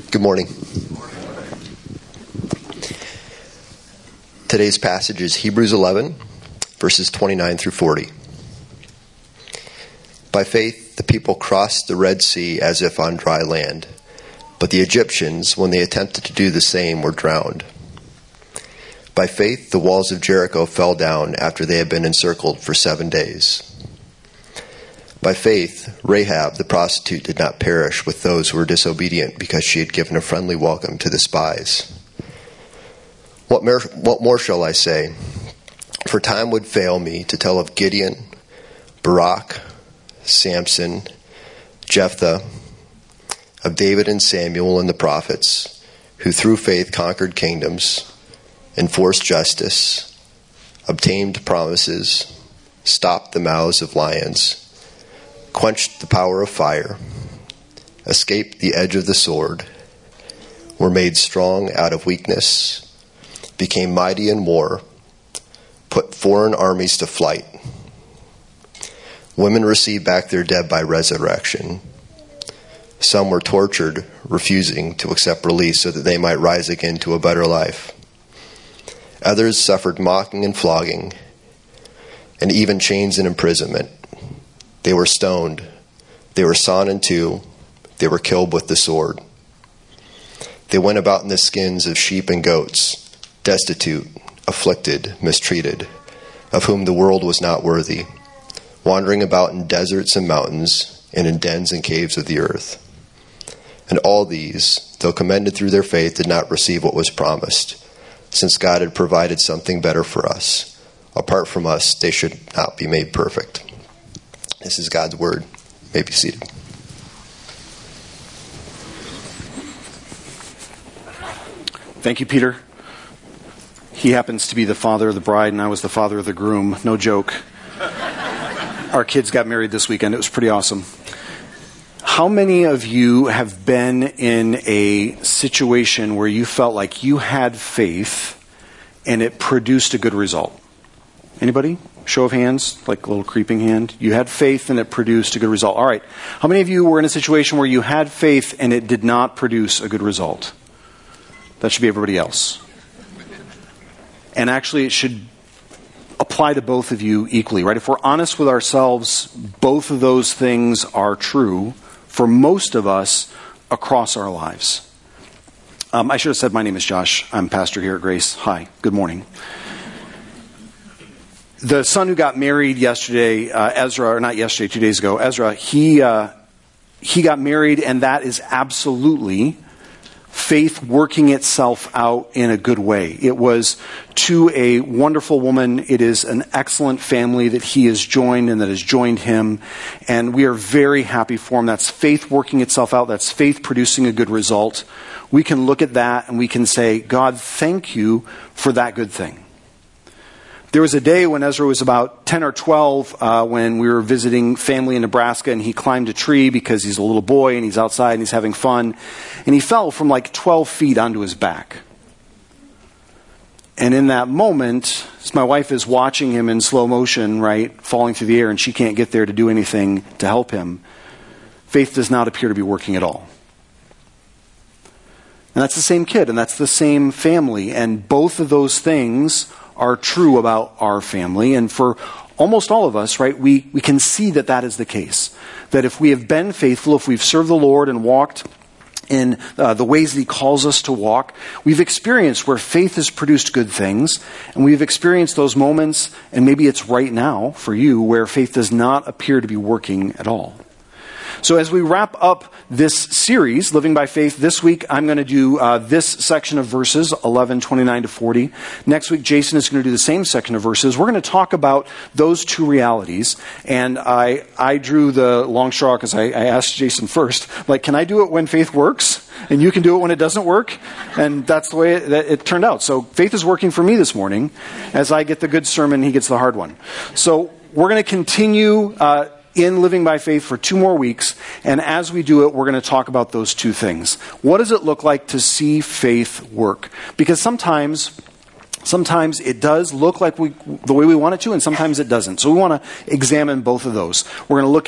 Good morning. Today's passage is Hebrews 11, verses 29 through 40. By faith, the people crossed the Red Sea as if on dry land, but the Egyptians, when they attempted to do the same, were drowned. By faith, the walls of Jericho fell down after they had been encircled for 7 days. By faith, Rahab the prostitute did not perish with those who were disobedient because she had given a friendly welcome to the spies. What more shall I say? For time would fail me to tell of Gideon, Barak, Samson, Jephthah, of David and Samuel and the prophets, who through faith conquered kingdoms, enforced justice, obtained promises, stopped the mouths of lions, quenched the power of fire, escaped the edge of the sword, were made strong out of weakness, became mighty in war, put foreign armies to flight. Women received back their dead by resurrection. Some were tortured, refusing to accept release so that they might rise again to a better life. Others suffered mocking and flogging, and even chains and imprisonment. They were stoned. They were sawn in two. They were killed with the sword. They went about in the skins of sheep and goats, destitute, afflicted, mistreated, of whom the world was not worthy, wandering about in deserts and mountains, and in dens and caves of the earth. And all these, though commended through their faith, did not receive what was promised, since God had provided something better for us. Apart from us, they should not be made perfect. This is God's word. You may be seated. Thank you, Peter. He happens to be the father of the bride, and I was the father of the groom. No joke. Our kids got married this weekend. It was pretty awesome. How many of you have been in a situation where you felt like you had faith and it produced a good result? Anybody? Show of hands, like a little creeping hand. You had faith and it produced a good result. All right. How many of you were in a situation where you had faith and it did not produce a good result? That should be everybody else. And actually, it should apply to both of you equally, right? If we're honest with ourselves, both of those things are true for most of us across our lives. I should have said my name is Josh. I'm pastor here at Grace. Hi. Good morning. The son who got married yesterday, Ezra, or not yesterday, 2 days ago, Ezra, he got married, and that is absolutely faith working itself out in a good way. It was to a wonderful woman. It is an excellent family that he has joined and that has joined him. And we are very happy for him. That's faith working itself out. That's faith producing a good result. We can look at that and we can say, God, thank you for that good thing. There was a day when Ezra was about 10 or 12 when we were visiting family in Nebraska, and he climbed a tree because he's a little boy and he's outside and he's having fun. And he fell from like 12 feet onto his back. And in that moment, as my wife is watching him in slow motion, right, falling through the air, and she can't get there to do anything to help him, faith does not appear to be working at all. And that's the same kid, and that's the same family. And both of those things are true about our family. And for almost all of us, right, we can see that that is the case. That if we have been faithful, if we've served the Lord and walked in the ways that he calls us to walk, we've experienced where faith has produced good things, and we've experienced those moments, and maybe it's right now for you, where faith does not appear to be working at all. So as we wrap up this series, Living by Faith, this week I'm going to do this section of verses, 11, 29 to 40. Next week, Jason is going to do the same section of verses. We're going to talk about those two realities. And I drew the long straw because I asked Jason first, like, can I do it when faith works? And you can do it when it doesn't work? And that's the way it turned out. So faith is working for me this morning. As I get the good sermon, he gets the hard one. So we're going to continue in Living by Faith for 2 more weeks. And as we do it, we're going to talk about those two things. What does it look like to see faith work? Because sometimes it does look like the way we want it to, and sometimes it doesn't. So we want to examine both of those. We're going to look at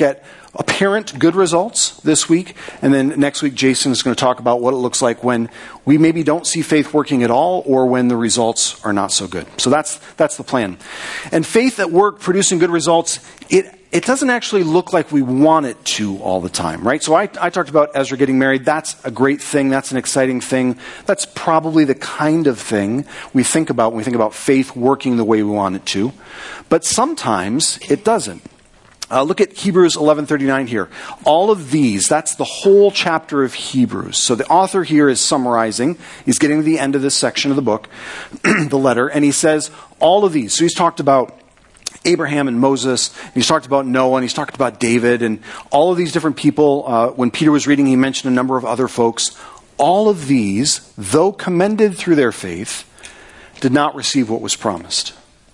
apparent good results this week. And then next week, Jason is going to talk about what it looks like when we maybe don't see faith working at all or when the results are not so good. So that's the plan. And faith at work producing good results, it doesn't actually look like we want it to all the time, right? So I talked about Ezra getting married. That's a great thing. That's an exciting thing. That's probably the kind of thing we think about when we think about faith working the way we want it to. But sometimes it doesn't. Look at Hebrews 11:39 here. All of these, that's the whole chapter of Hebrews. So the author here is summarizing. He's getting to the end of this section of the book, the letter, and he says all of these. So he's talked about Abraham and Moses, and he's talked about Noah, and he's talked about David, and all of these different people. When Peter was reading, he mentioned a number of other folks. All of these, though commended through their faith, did not receive what was promised.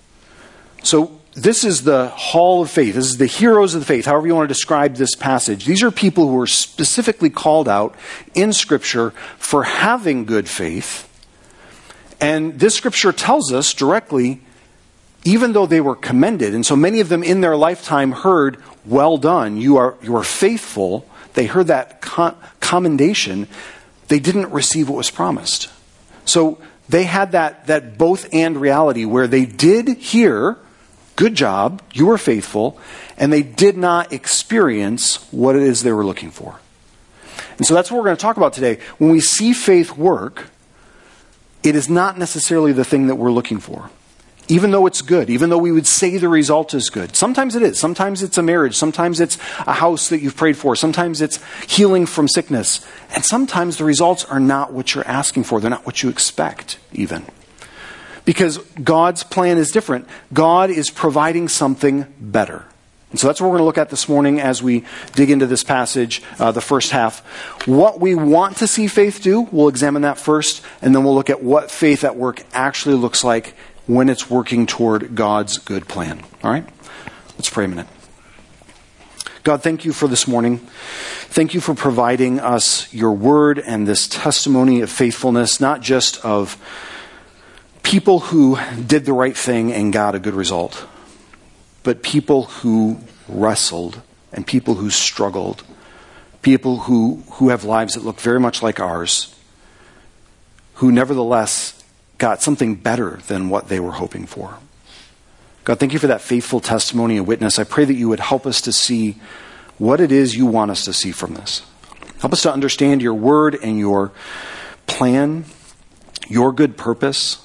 So this is the hall of faith. This is the heroes of the faith, however you want to describe this passage. These are people who are specifically called out in Scripture for having good faith. And this Scripture tells us directly, even though they were commended, and so many of them in their lifetime heard, well done, you are faithful. They heard that commendation. They didn't receive what was promised. So they had that both and reality where they did hear, good job, you were faithful, and they did not experience what it is they were looking for. And so that's what we're going to talk about today. When we see faith work, it is not necessarily the thing that we're looking for. Even though it's good, even though we would say the result is good. Sometimes it is. Sometimes it's a marriage. Sometimes it's a house that you've prayed for. Sometimes it's healing from sickness. And sometimes the results are not what you're asking for. They're not what you expect, even. Because God's plan is different. God is providing something better. And so that's what we're going to look at this morning as we dig into this passage, the first half. What we want to see faith do, we'll examine that first. And then we'll look at what faith at work actually looks like when it's working toward God's good plan. All right? Let's pray a minute. God, thank you for this morning. Thank you for providing us your word and this testimony of faithfulness, not just of people who did the right thing and got a good result, but people who wrestled and people who struggled, people who have lives that look very much like ours, who nevertheless got something better than what they were hoping for. God, thank you for that faithful testimony and witness. I pray that you would help us to see what it is you want us to see from this. Help us to understand your word and your plan, your good purpose.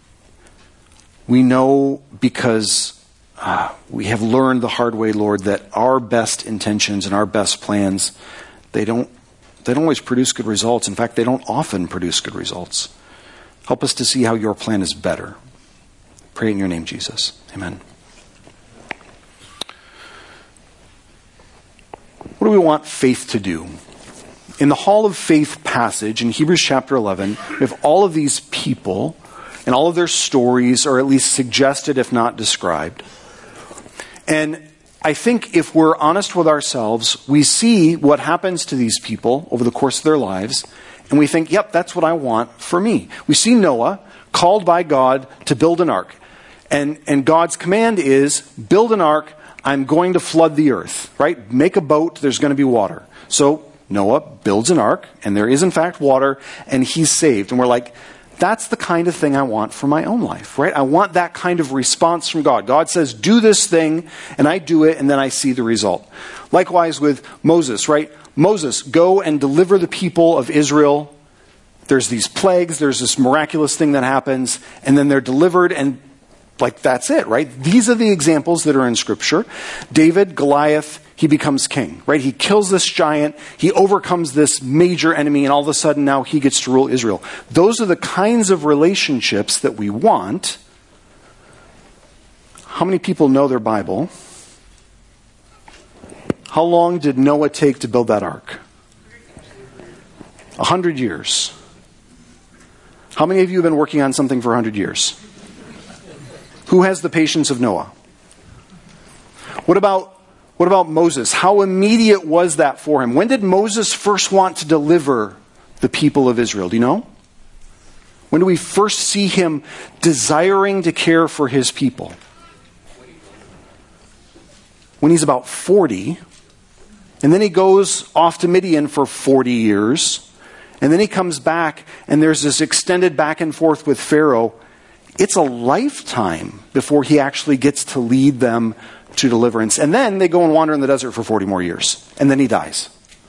We know because we have learned the hard way, Lord, that our best intentions and our best plans, they don't always produce good results. In fact, they don't often produce good results. Help us to see how your plan is better. Pray in your name, Jesus. Amen. What do we want faith to do? In the Hall of Faith passage in Hebrews chapter 11, we have all of these people and all of their stories are at least suggested, if not described. And I think if we're honest with ourselves, we see what happens to these people over the course of their lives, and we think, yep, that's what I want for me. We see Noah called by God to build an ark. And God's command is, build an ark, I'm going to flood the earth, right? Make a boat, there's going to be water. So Noah builds an ark, and there is in fact water, and he's saved. And we're like, that's the kind of thing I want for my own life, right? I want that kind of response from God. God says, do this thing, and I do it, and then I see the result. Likewise with Moses, right? Moses, go and deliver the people of Israel. There's these plagues, there's this miraculous thing that happens, and then they're delivered, and like that's it, right? These are the examples that are in Scripture. David, Goliath, he becomes king, right? He kills this giant, he overcomes this major enemy, and all of a sudden now he gets to rule Israel. Those are the kinds of relationships that we want. How many people know their Bible? How long did Noah take to build that ark? 100 years. How many of you have been working on something for 100 years? Who has the patience of Noah? What about Moses? How immediate was that for him? When did Moses first want to deliver the people of Israel? Do you know? When do we first see him desiring to care for his people? When he's about 40. And then he goes off to Midian for 40 years. And then he comes back, and there's this extended back and forth with Pharaoh. It's a lifetime before he actually gets to lead them to deliverance. And then they go and wander in the desert for 40 more years. And then he dies.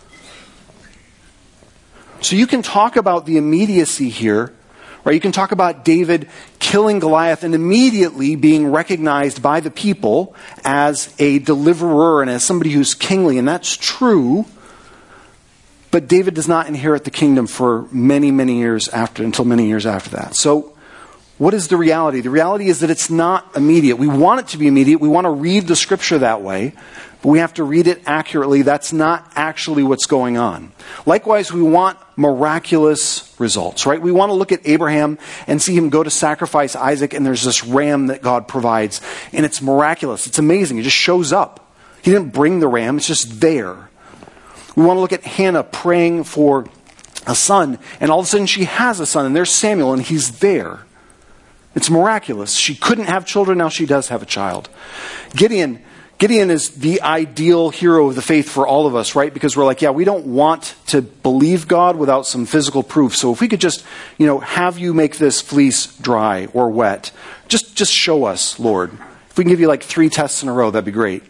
So you can talk about the immediacy here, right? You can talk about David killing Goliath and immediately being recognized by the people as a deliverer and as somebody who's kingly. And that's true. But David does not inherit the kingdom for many, many years after, until many years after that. So what is the reality? The reality is that it's not immediate. We want it to be immediate. We want to read the scripture that way, but we have to read it accurately. That's not actually what's going on. Likewise, we want miraculous results, right? We want to look at Abraham and see him go to sacrifice Isaac, and there's this ram that God provides, and it's miraculous. It's amazing. It just shows up. He didn't bring the ram. It's just there. We want to look at Hannah praying for a son, and all of a sudden she has a son, and there's Samuel, and he's there. It's miraculous. She couldn't have children, now she does have a child. Gideon is the ideal hero of the faith for all of us, right? Because we're like, yeah, we don't want to believe God without some physical proof. So if we could just, have you make this fleece dry or wet, just show us, Lord. If we can give you like 3 tests in a row, that'd be great.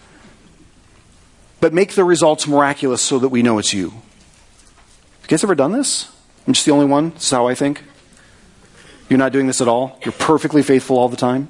But make the results miraculous so that we know it's you. Have you guys ever done this? I'm just the only one? This is how I think. You're not doing this at all? You're perfectly faithful all the time?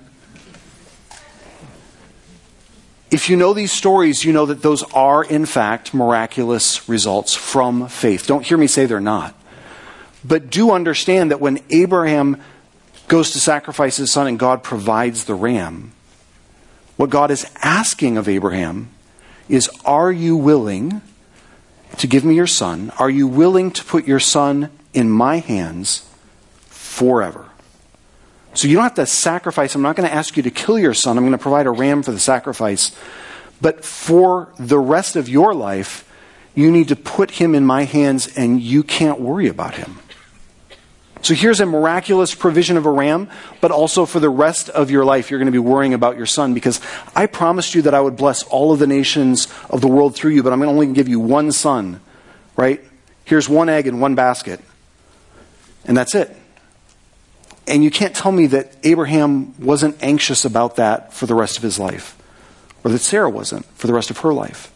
If you know these stories, you know that those are, in fact, miraculous results from faith. Don't hear me say they're not. But do understand that when Abraham goes to sacrifice his son and God provides the ram, what God is asking of Abraham is, are you willing to give me your son? Are you willing to put your son in my hands forever? So you don't have to sacrifice. I'm not going to ask you to kill your son. I'm going to provide a ram for the sacrifice. But for the rest of your life, you need to put him in my hands and you can't worry about him. So here's a miraculous provision of a ram, but also for the rest of your life, you're going to be worrying about your son, because I promised you that I would bless all of the nations of the world through you, but I'm going to only give you one son, right? Here's one egg in one basket, and that's it. And you can't tell me that Abraham wasn't anxious about that for the rest of his life, or that Sarah wasn't for the rest of her life.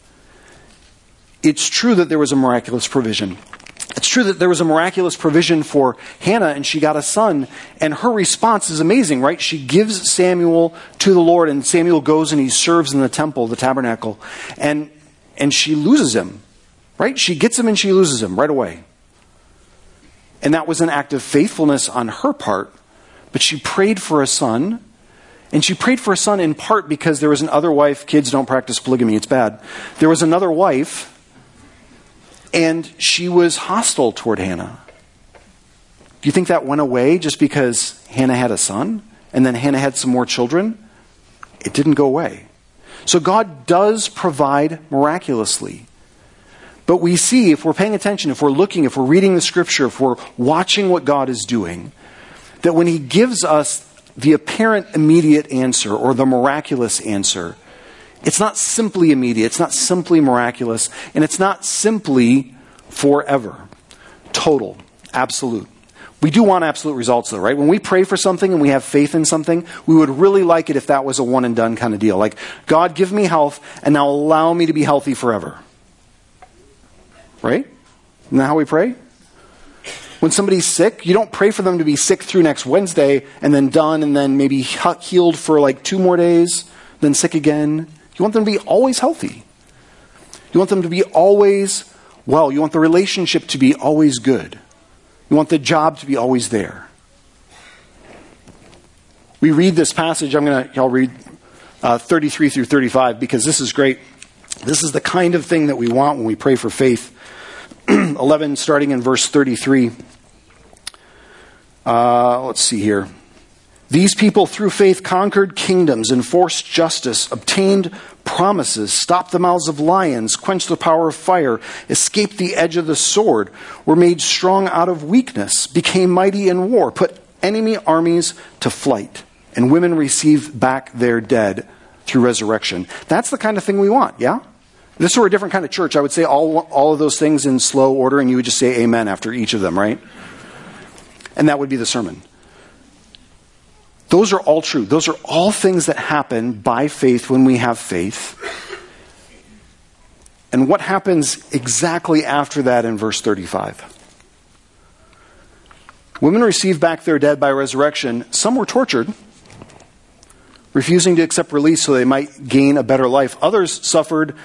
It's true that there was a miraculous provision. It's true that there was a miraculous provision for Hannah, and she got a son, and her response is amazing, right? She gives Samuel to the Lord, and Samuel goes and he serves in the temple, the tabernacle, and she loses him, right? She gets him and she loses him right away. And that was an act of faithfulness on her part, but she prayed for a son, and she prayed for a son in part because there was another wife. Kids, don't practice polygamy, it's bad. There was another wife, and she was hostile toward Hannah. Do you think that went away just because Hannah had a son and then Hannah had some more children? It didn't go away. So God does provide miraculously. But we see, if we're paying attention, if we're looking, if we're reading the scripture, if we're watching what God is doing, that when he gives us the apparent immediate answer or the miraculous answer, it's not simply immediate, it's not simply miraculous, and it's not simply forever. Total, absolute. We do want absolute results though, right? When we pray for something and we have faith in something, we would really like it if that was a one and done kind of deal. Like, God, give me health and now allow me to be healthy forever. Right? Isn't that how we pray? When somebody's sick, you don't pray for them to be sick through next Wednesday and then done and then maybe healed for like 2 more days, then sick again. You want them to be always healthy. You want them to be always well. You want the relationship to be always good. You want the job to be always there. We read this passage. I'll read 33 through 35 because this is great. This is the kind of thing that we want when we pray for faith. 11, starting in verse 33. Let's see here. These people through faith conquered kingdoms, enforced justice, obtained promises, stopped the mouths of lions, quenched the power of fire, escaped the edge of the sword, were made strong out of weakness, became mighty in war, put enemy armies to flight, and women received back their dead through resurrection. That's the kind of thing we want, yeah? If this were a different kind of church, I would say all of those things in slow order, and you would just say amen after each of them, right? And that would be the sermon. Those are all true. Those are all things that happen by faith when we have faith. And what happens exactly after that in verse 35? Women received back their dead by resurrection. Some were tortured, refusing to accept release so they might gain a better life. Others suffered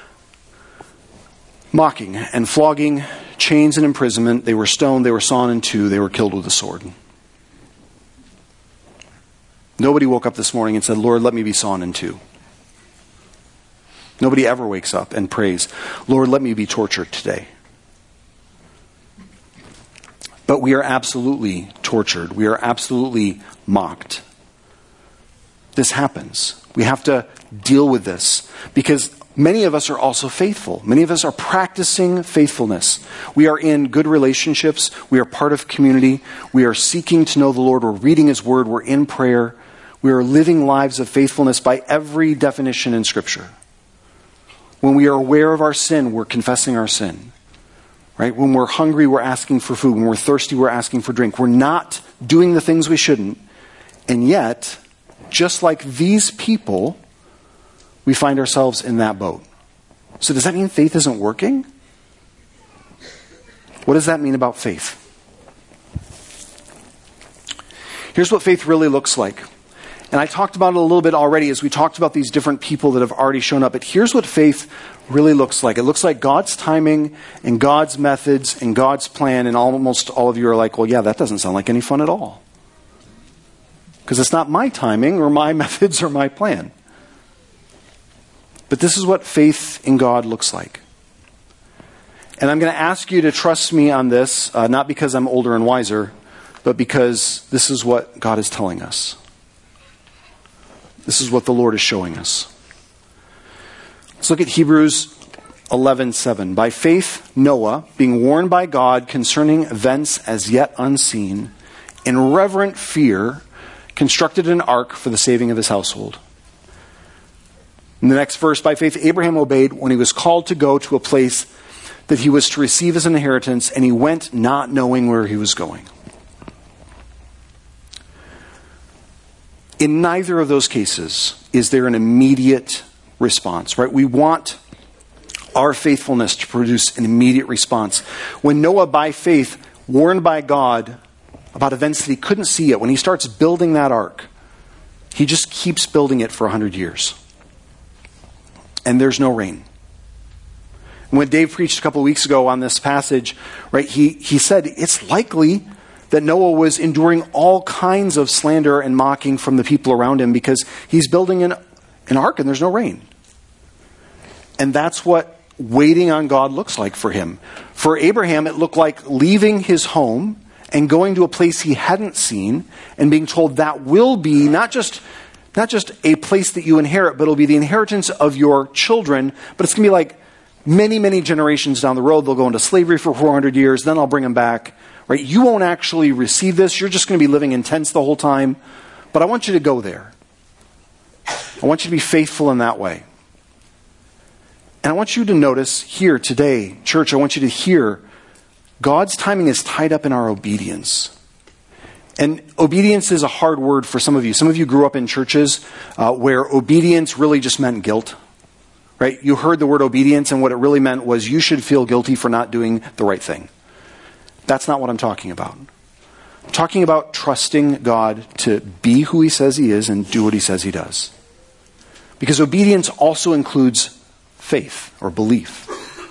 mocking and flogging, chains and imprisonment. They were stoned, they were sawn in two, they were killed with a sword. Nobody woke up this morning and said, Lord, let me be sawn in two. Nobody ever wakes up and prays, Lord, let me be tortured today. But we are absolutely tortured. We are absolutely mocked. This happens. We have to deal with this because many of us are also faithful. Many of us are practicing faithfulness. We are in good relationships. We are part of community. We are seeking to know the Lord. We're reading His Word. We're in prayer. We are living lives of faithfulness by every definition in Scripture. When we are aware of our sin, we're confessing our sin. Right? When we're hungry, we're asking for food. When we're thirsty, we're asking for drink. We're not doing the things we shouldn't. And yet, just like these people, we find ourselves in that boat. So does that mean faith isn't working? What does that mean about faith? Here's what faith really looks like. And I talked about it a little bit already as we talked about these different people that have already shown up. But here's what faith really looks like. It looks like God's timing and God's methods and God's plan. And almost all of you are like, well, yeah, that doesn't sound like any fun at all. Because it's not my timing or my methods or my plan. But this is what faith in God looks like. And I'm going to ask you to trust me on this, not because I'm older and wiser, but because this is what God is telling us. This is what the Lord is showing us. Let's look at Hebrews 11:7. By faith, Noah, being warned by God concerning events as yet unseen, in reverent fear, constructed an ark for the saving of his household. In the next verse, by faith, Abraham obeyed when he was called to go to a place that he was to receive as an inheritance, and he went not knowing where he was going. In neither of those cases is there an immediate response, right? We want our faithfulness to produce an immediate response. When Noah, by faith, warned by God about events that he couldn't see yet, when he starts building that ark, he just keeps building it for 100 years. And there's no rain. When Dave preached a couple of weeks ago on this passage, right, he said it's likely that Noah was enduring all kinds of slander and mocking from the people around him because he's building an ark and there's no rain. And that's what waiting on God looks like for him. For Abraham, it looked like leaving his home and going to a place he hadn't seen and being told that will be not just a place that you inherit, but it'll be the inheritance of your children. But it's going to be like many, many generations down the road. They'll go into slavery for 400 years. Then I'll bring them back. Right? You won't actually receive this. You're just going to be living in tents the whole time. But I want you to go there. I want you to be faithful in that way. And I want you to notice here today, church, I want you to hear God's timing is tied up in our obedience. And obedience is a hard word for some of you. Some of you grew up in churches where obedience really just meant guilt. Right? You heard the word obedience and what it really meant was you should feel guilty for not doing the right thing. That's not what I'm talking about. I'm talking about trusting God to be who He says He is and do what He says He does. Because obedience also includes faith or belief.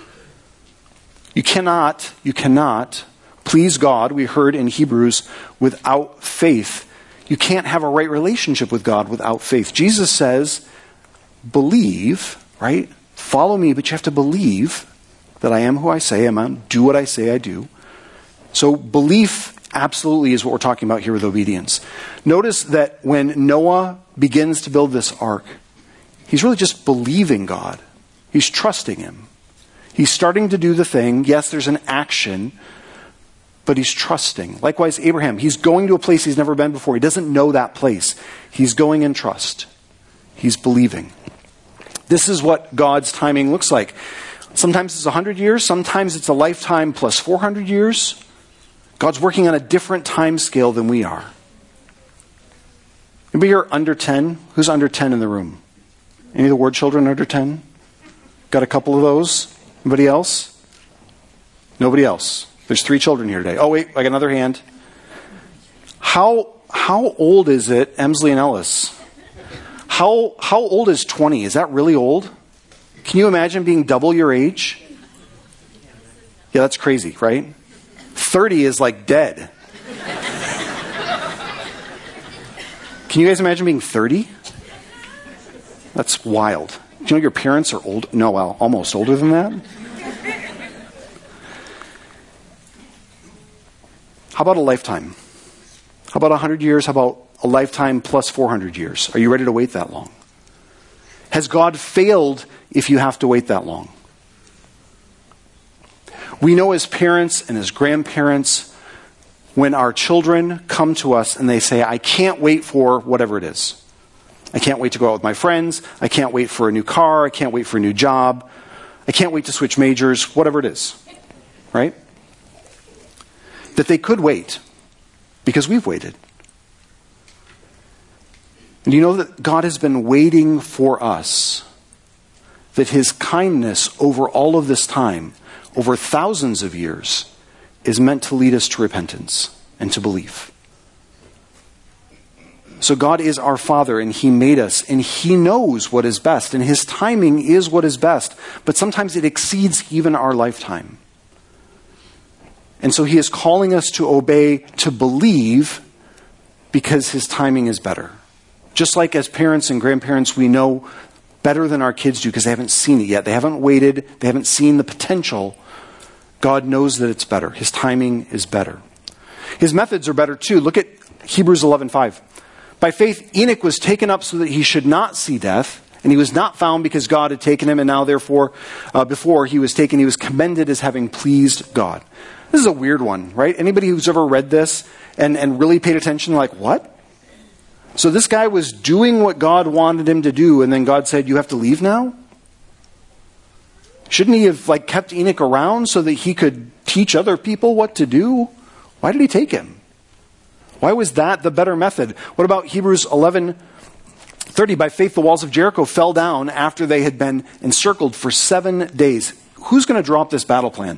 You cannot please God, we heard in Hebrews, without faith. You can't have a right relationship with God without faith. Jesus says, believe, right? Follow me, but you have to believe that I am who I say I am, do what I say I do. So belief absolutely is what we're talking about here with obedience. Notice that when Noah begins to build this ark, he's really just believing God. He's trusting Him. He's starting to do the thing. Yes, there's an action, but he's trusting. Likewise, Abraham, he's going to a place he's never been before. He doesn't know that place. He's going in trust. He's believing. This is what God's timing looks like. Sometimes it's 100 years. Sometimes it's a lifetime plus 400 years. God's working on a different time scale than we are. Anybody here under 10? Who's under 10 in the room? Any of the Ward children under 10? Got a couple of those? Anybody else? Nobody else. There's 3 children here today. Oh, wait, I got another hand. How old is it, Emsley and Ellis? How old is 20? Is that really old? Can you imagine being double your age? Yeah, that's crazy, right? 30 is like dead. Can you guys imagine being 30? That's wild. Do you know your parents are old? No, well, almost older than that. How about a lifetime? How about 100 years? How about a lifetime plus 400 years? Are you ready to wait that long? Has God failed if you have to wait that long? We know as parents and as grandparents, when our children come to us and they say, I can't wait for whatever it is. I can't wait to go out with my friends. I can't wait for a new car. I can't wait for a new job. I can't wait to switch majors, whatever it is. Right? That they could wait because we've waited. And you know that God has been waiting for us, that his kindness over all of this time, over thousands of years, is meant to lead us to repentance and to belief. So God is our Father, and he made us, and he knows what is best, and his timing is what is best, but sometimes it exceeds even our lifetime. And so he is calling us to obey, to believe, because his timing is better. Just like as parents and grandparents, we know better than our kids do because they haven't seen it yet. They haven't waited. They haven't seen the potential. God knows that it's better. His timing is better. His methods are better too. Look at Hebrews 11:5. By faith, Enoch was taken up so that he should not see death, and he was not found because God had taken him, and now therefore, before he was taken, he was commended as having pleased God. This is a weird one, right? Anybody who's ever read this and really paid attention, like, what? So this guy was doing what God wanted him to do, and then God said, you have to leave now? Shouldn't he have kept Enoch around so that he could teach other people what to do? Why did he take him? Why was that the better method? What about Hebrews 11:30? By faith, the walls of Jericho fell down after they had been encircled for 7 days. Who's going to draw up this battle plan?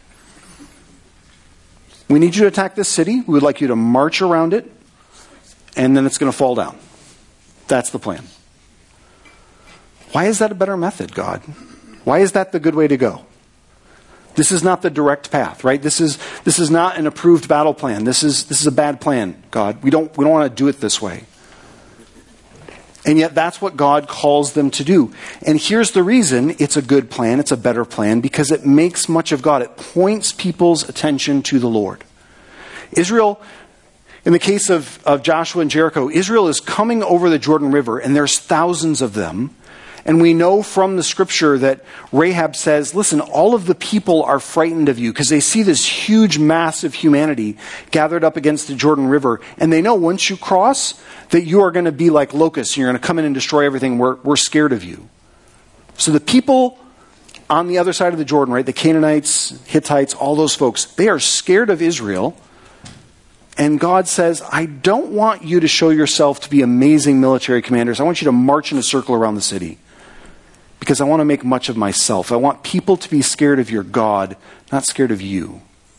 We need you to attack this city. We would like you to march around it. And then it's going to fall down. That's the plan. Why is that a better method, God? Why is that the good way to go? This is not the direct path, right? This is not an approved battle plan. This is a bad plan, God. We don't want to do it this way. And yet that's what God calls them to do. And here's the reason it's a good plan, it's a better plan, because it makes much of God. It points people's attention to the Lord. Israel, in the case of Joshua and Jericho, Israel is coming over the Jordan River, and there's thousands of them. And we know from the scripture that Rahab says, listen, all of the people are frightened of you because they see this huge mass of humanity gathered up against the Jordan River. And they know once you cross that you are going to be like locusts. You're going to come in and destroy everything. We're scared of you. So the people on the other side of the Jordan, right, the Canaanites, Hittites, all those folks, they are scared of Israel. And God says, I don't want you to show yourself to be amazing military commanders. I want you to march in a circle around the city. Because I want to make much of myself. I want people to be scared of your God, not scared of you.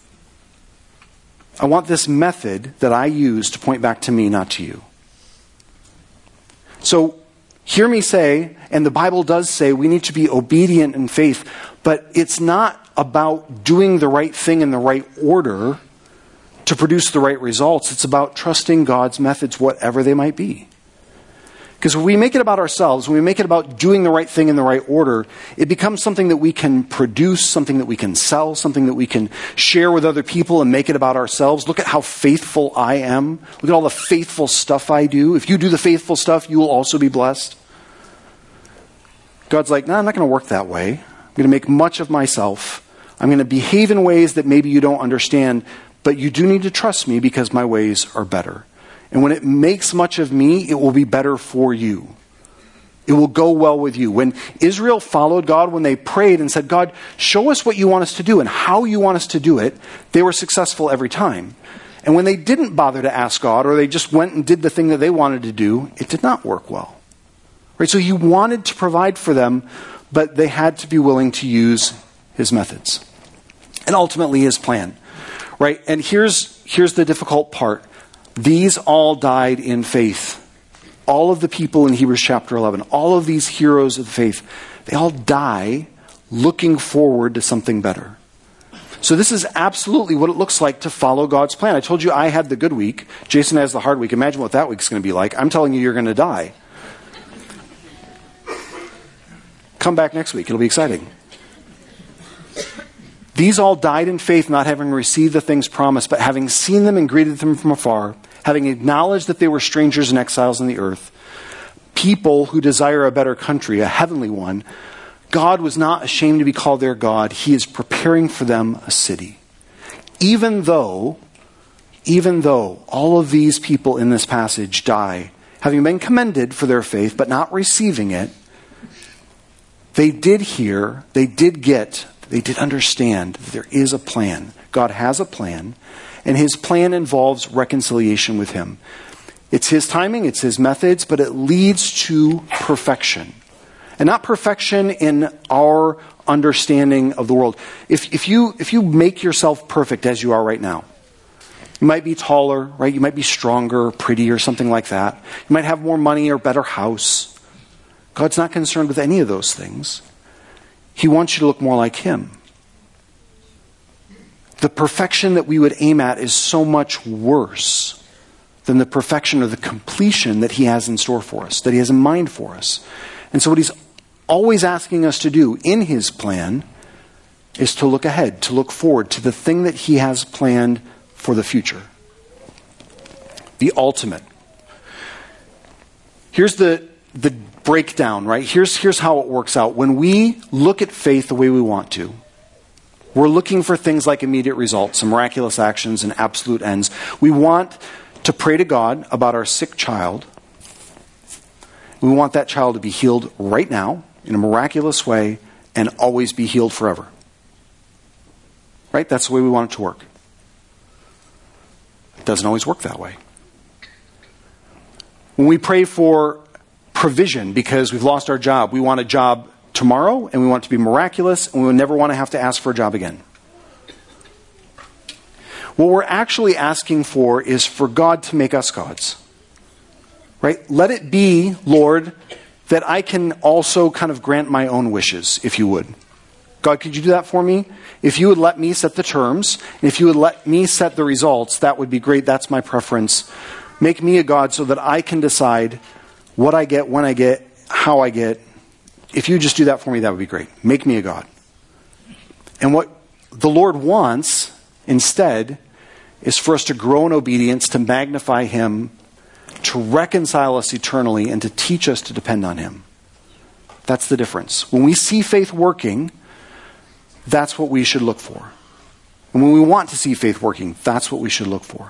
I want this method that I use to point back to me, not to you. So, hear me say, and the Bible does say, we need to be obedient in faith, but it's not about doing the right thing in the right order to produce the right results. It's about trusting God's methods, whatever they might be. Because when we make it about ourselves, when we make it about doing the right thing in the right order, it becomes something that we can produce, something that we can sell, something that we can share with other people and make it about ourselves. Look at how faithful I am. Look at all the faithful stuff I do. If you do the faithful stuff, you will also be blessed. God's like, no, I'm not going to work that way. I'm going to make much of myself. I'm going to behave in ways that maybe you don't understand, but you do need to trust me because my ways are better. And when it makes much of me, it will be better for you. It will go well with you. When Israel followed God, when they prayed and said, God, show us what you want us to do and how you want us to do it, they were successful every time. And when they didn't bother to ask God, or they just went and did the thing that they wanted to do, it did not work well. Right? So he wanted to provide for them, but they had to be willing to use his methods. And ultimately his plan. Right? And here's the difficult part. These all died in faith. All of the people in Hebrews chapter 11, all of these heroes of faith, they all die looking forward to something better. So this is absolutely what it looks like to follow God's plan. I told you I had the good week. Jason has the hard week. Imagine what that week's going to be like. I'm telling you, you're going to die. Come back next week. It'll be exciting. These all died in faith, not having received the things promised, but having seen them and greeted them from afar, having acknowledged that they were strangers and exiles on the earth, people who desire a better country, a heavenly one. God was not ashamed to be called their God. He is preparing for them a city. Even though all of these people in this passage die, having been commended for their faith, but not receiving it, they did hear, they did understand that there is a plan. God has a plan, and his plan involves reconciliation with him. It's his timing, it's his methods, but it leads to perfection. And not perfection in our understanding of the world. If you make yourself perfect as you are right now, you might be taller, right? You might be stronger, prettier, something like that. You might have more money or better house. God's not concerned with any of those things. He wants you to look more like him. The perfection that we would aim at is so much worse than the perfection or the completion that he has in store for us, that he has in mind for us. And so what he's always asking us to do in his plan is to look ahead, to look forward to the thing that he has planned for the future. The ultimate. Here's the breakdown, right? Here's how it works out. When we look at faith the way we want to, we're looking for things like immediate results and miraculous actions and absolute ends. We want to pray to God about our sick child. We want that child to be healed right now in a miraculous way and always be healed forever. Right? That's the way we want it to work. It doesn't always work that way. When we pray for provision because we've lost our job, we want a job tomorrow and we want it to be miraculous and we would never want to have to ask for a job again. What we're actually asking for is for God to make us gods. Right? Let it be, Lord, that I can also kind of grant my own wishes, if you would. God, could you do that for me? If you would let me set the terms, and if you would let me set the results, that would be great. That's my preference. Make me a God so that I can decide what I get, when I get, how I get. If you just do that for me, that would be great. Make me a God. And what the Lord wants, instead, is for us to grow in obedience, to magnify him, to reconcile us eternally, and to teach us to depend on him. That's the difference. When we see faith working, that's what we should look for. And when we want to see faith working, that's what we should look for.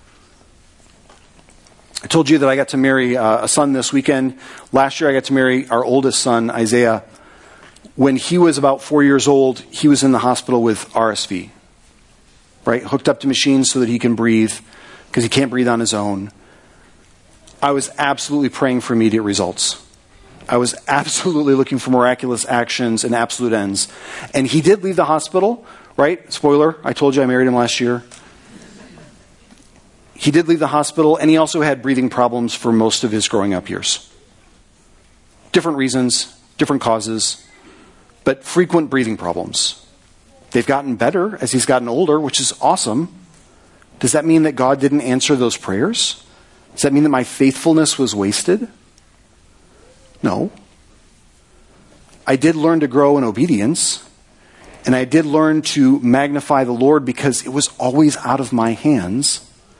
I told you that I got to marry a son this weekend. Last year I got to marry our oldest son, Isaiah. When he was about 4 years old, he was in the hospital with RSV. Right? Hooked up to machines so that he can breathe, because he can't breathe on his own. I was absolutely praying for immediate results. I was absolutely looking for miraculous actions and absolute ends. And he did leave the hospital, right? Spoiler, I told you I married him last year. He did leave the hospital, and he also had breathing problems for most of his growing up years. Different reasons, different causes, but frequent breathing problems. They've gotten better as he's gotten older, which is awesome. Does that mean that God didn't answer those prayers? Does that mean that my faithfulness was wasted? No. I did learn to grow in obedience, and I did learn to magnify the Lord because it was always out of my hands.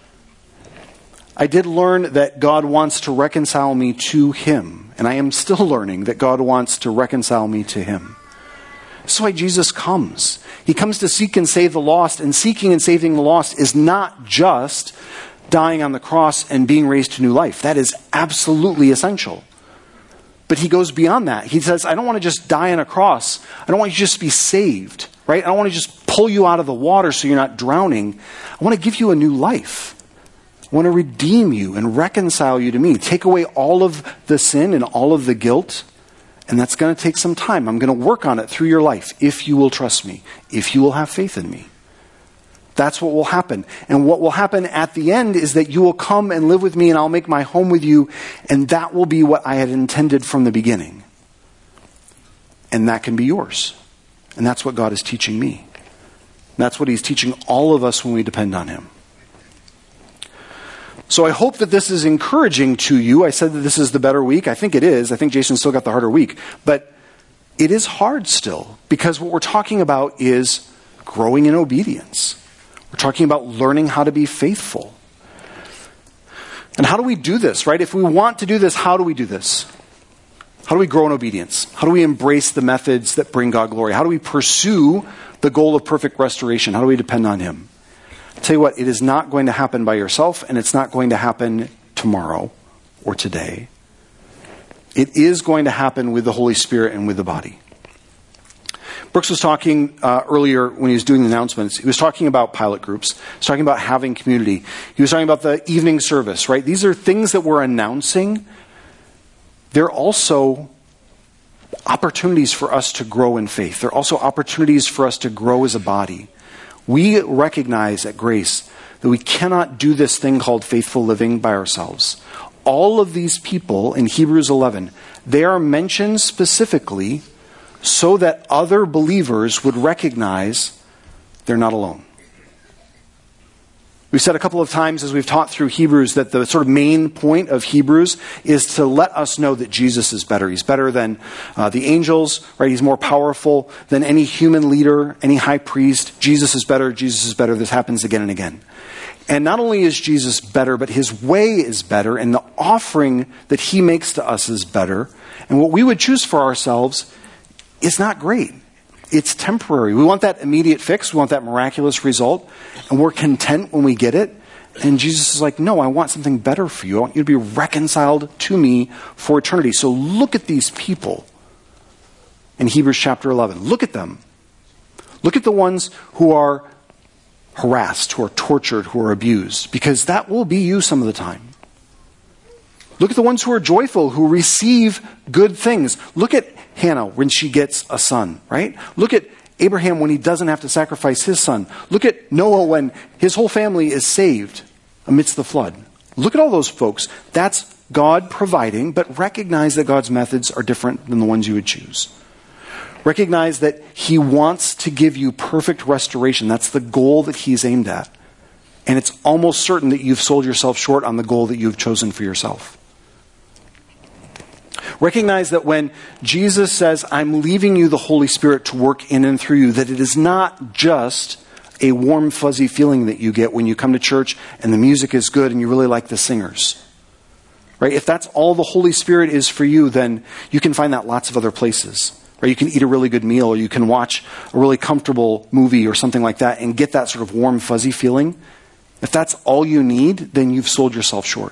I did learn that God wants to reconcile me to him, and I am still learning that God wants to reconcile me to him. That's why Jesus comes. He comes to seek and save the lost, and seeking and saving the lost is not just dying on the cross and being raised to new life. That is absolutely essential. But he goes beyond that. He says, I don't want to just die on a cross. I don't want you to just be saved, right? I don't want to just pull you out of the water so you're not drowning. I want to give you a new life. I want to redeem you and reconcile you to me. Take away all of the sin and all of the guilt. And that's going to take some time. I'm going to work on it through your life if you will trust me, if you will have faith in me. That's what will happen. And what will happen at the end is that you will come and live with me and I'll make my home with you. And that will be what I had intended from the beginning. And that can be yours. And that's what God is teaching me. And that's what he's teaching all of us when we depend on him. So I hope that this is encouraging to you. I said that this is the better week. I think it is. I think Jason still got the harder week. But it is hard still because what we're talking about is growing in obedience. We're talking about learning how to be faithful. And how do we do this, right? If we want to do this, how do we do this? How do we grow in obedience? How do we embrace the methods that bring God glory? How do we pursue the goal of perfect restoration? How do we depend on him? I'll tell you what, it is not going to happen by yourself, and it's not going to happen tomorrow or today. It is going to happen with the Holy Spirit and with the body. Brooks was talking earlier when he was doing the announcements. He was talking about pilot groups. He was talking about having community. He was talking about the evening service, right? These are things that we're announcing. They're also opportunities for us to grow in faith. They're also opportunities for us to grow as a body. We recognize at Grace that we cannot do this thing called faithful living by ourselves. All of these people in Hebrews 11, they are mentioned specifically so that other believers would recognize they're not alone. We've said a couple of times as we've taught through Hebrews that the sort of main point of Hebrews is to let us know that Jesus is better. He's better than the angels, right? He's more powerful than any human leader, any high priest. Jesus is better. Jesus is better. This happens again and again. And not only is Jesus better, but his way is better, and the offering that he makes to us is better. And what we would choose for ourselves is not great. It's temporary. We want that immediate fix. We want that miraculous result. And we're content when we get it. And Jesus is like, no, I want something better for you. I want you to be reconciled to me for eternity. So look at these people in Hebrews chapter 11. Look at them. Look at the ones who are harassed, who are tortured, who are abused. Because that will be you some of the time. Look at the ones who are joyful, who receive good things. Look at Hannah when she gets a son, right? Look at Abraham when he doesn't have to sacrifice his son. Look at Noah when his whole family is saved amidst the flood. Look at all those folks. That's God providing, but recognize that God's methods are different than the ones you would choose. Recognize that he wants to give you perfect restoration. That's the goal that he's aimed at. And it's almost certain that you've sold yourself short on the goal that you've chosen for yourself. Recognize that when Jesus says, I'm leaving you the Holy Spirit to work in and through you, that it is not just a warm, fuzzy feeling that you get when you come to church and the music is good and you really like the singers. Right? If that's all the Holy Spirit is for you, then you can find that lots of other places. Right? You can eat a really good meal, or you can watch a really comfortable movie or something like that and get that sort of warm, fuzzy feeling. If that's all you need, then you've sold yourself short.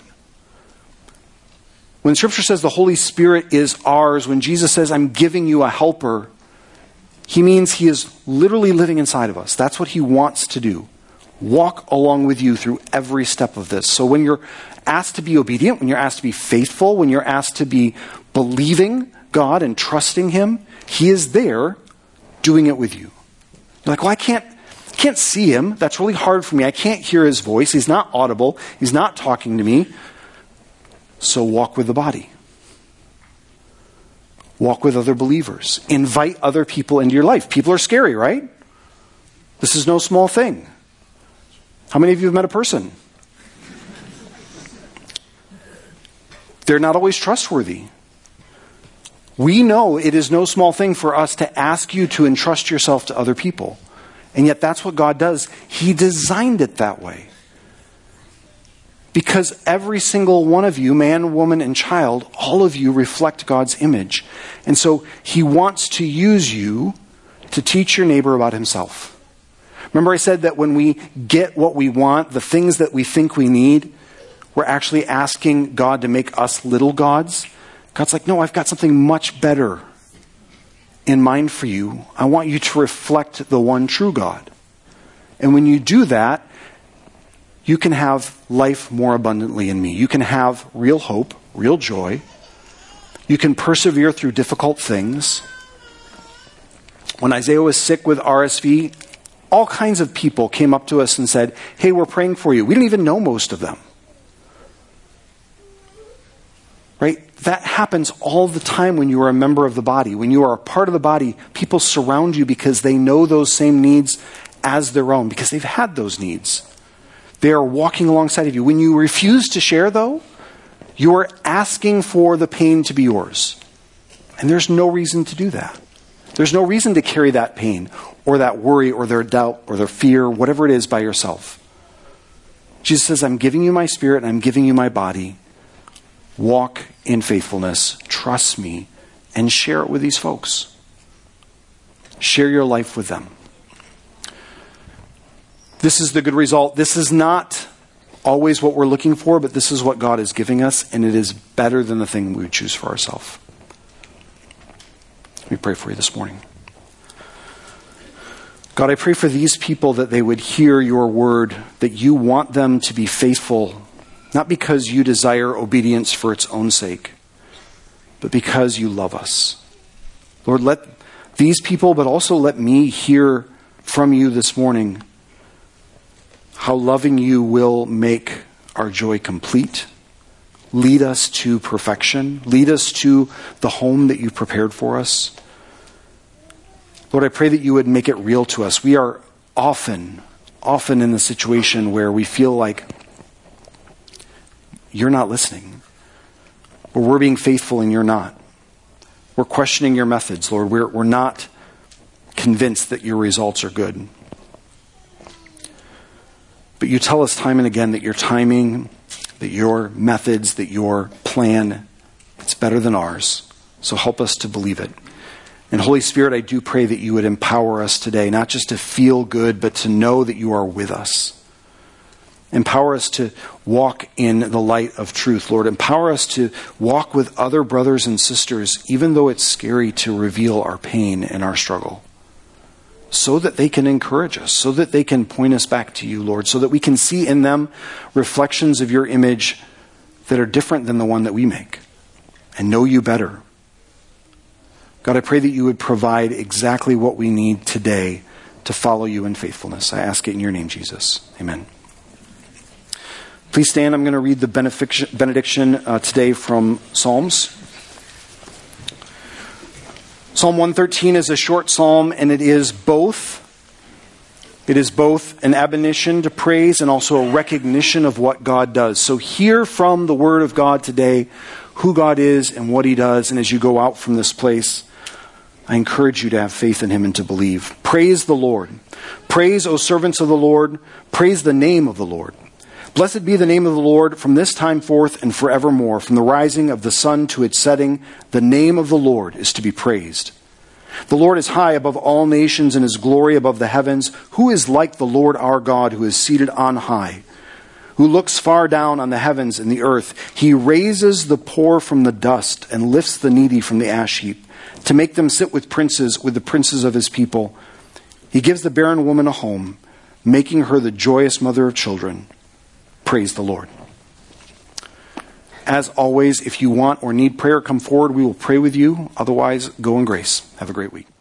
When Scripture says the Holy Spirit is ours, when Jesus says, I'm giving you a helper, he means he is literally living inside of us. That's what he wants to do. Walk along with you through every step of this. So when you're asked to be obedient, when you're asked to be faithful, when you're asked to be believing God and trusting him, he is there doing it with you. You're like, well, I can't see him. That's really hard for me. I can't hear his voice. He's not audible. He's not talking to me. So walk with the body. Walk with other believers. Invite other people into your life. People are scary, right? This is no small thing. How many of you have met a person? They're not always trustworthy. We know it is no small thing for us to ask you to entrust yourself to other people. And yet that's what God does. He designed it that way. Because every single one of you, man, woman, and child, all of you reflect God's image. And so he wants to use you to teach your neighbor about himself. Remember I said that when we get what we want, the things that we think we need, we're actually asking God to make us little gods. God's like, no, I've got something much better in mind for you. I want you to reflect the one true God. And when you do that, you can have life more abundantly in me. You can have real hope, real joy. You can persevere through difficult things. When Isaiah was sick with RSV, all kinds of people came up to us and said, hey, we're praying for you. We didn't even know most of them. Right? That happens all the time when you are a member of the body. When you are a part of the body, people surround you because they know those same needs as their own, because they've had those needs. They are walking alongside of you. When you refuse to share, though, you are asking for the pain to be yours. And there's no reason to do that. There's no reason to carry that pain or that worry or their doubt or their fear, whatever it is, by yourself. Jesus says, I'm giving you my spirit and I'm giving you my body. Walk in faithfulness, trust me, and share it with these folks. Share your life with them. This is the good result. This is not always what we're looking for, but this is what God is giving us, and it is better than the thing we would choose for ourselves. Let me pray for you this morning. God, I pray for these people that they would hear your word, that you want them to be faithful, not because you desire obedience for its own sake, but because you love us. Lord, let these people, but also let me hear from you this morning how loving you will make our joy complete. Lead us to perfection. Lead us to the home that you've prepared for us. Lord, I pray that you would make it real to us. We are often in the situation where we feel like you're not listening. Or we're being faithful and you're not. We're questioning your methods, Lord. We're not convinced that your results are good. But you tell us time and again that your timing, that your methods, that your plan, it's better than ours. So help us to believe it. And Holy Spirit, I do pray that you would empower us today, not just to feel good, but to know that you are with us. Empower us to walk in the light of truth, Lord. Empower us to walk with other brothers and sisters, even though it's scary to reveal our pain and our struggle, so that they can encourage us, so that they can point us back to you, Lord, so that we can see in them reflections of your image that are different than the one that we make and know you better. God, I pray that you would provide exactly what we need today to follow you in faithfulness. I ask it in your name, Jesus. Amen. Please stand. I'm going to read the benediction today from Psalms. Psalm 113 is a short psalm, and it is both an admonition to praise and also a recognition of what God does. So hear from the Word of God today who God is and what He does. And as you go out from this place, I encourage you to have faith in Him and to believe. Praise the Lord. Praise, O servants of the Lord. Praise the name of the Lord. Blessed be the name of the Lord from this time forth and forevermore. From the rising of the sun to its setting, the name of the Lord is to be praised. The Lord is high above all nations, and His glory above the heavens. Who is like the Lord our God, who is seated on high, who looks far down on the heavens and the earth? He raises the poor from the dust and lifts the needy from the ash heap, to make them sit with the princes of His people. He gives the barren woman a home, making her the joyous mother of children. Praise the Lord. As always, if you want or need prayer, come forward. We will pray with you. Otherwise, go in grace. Have a great week.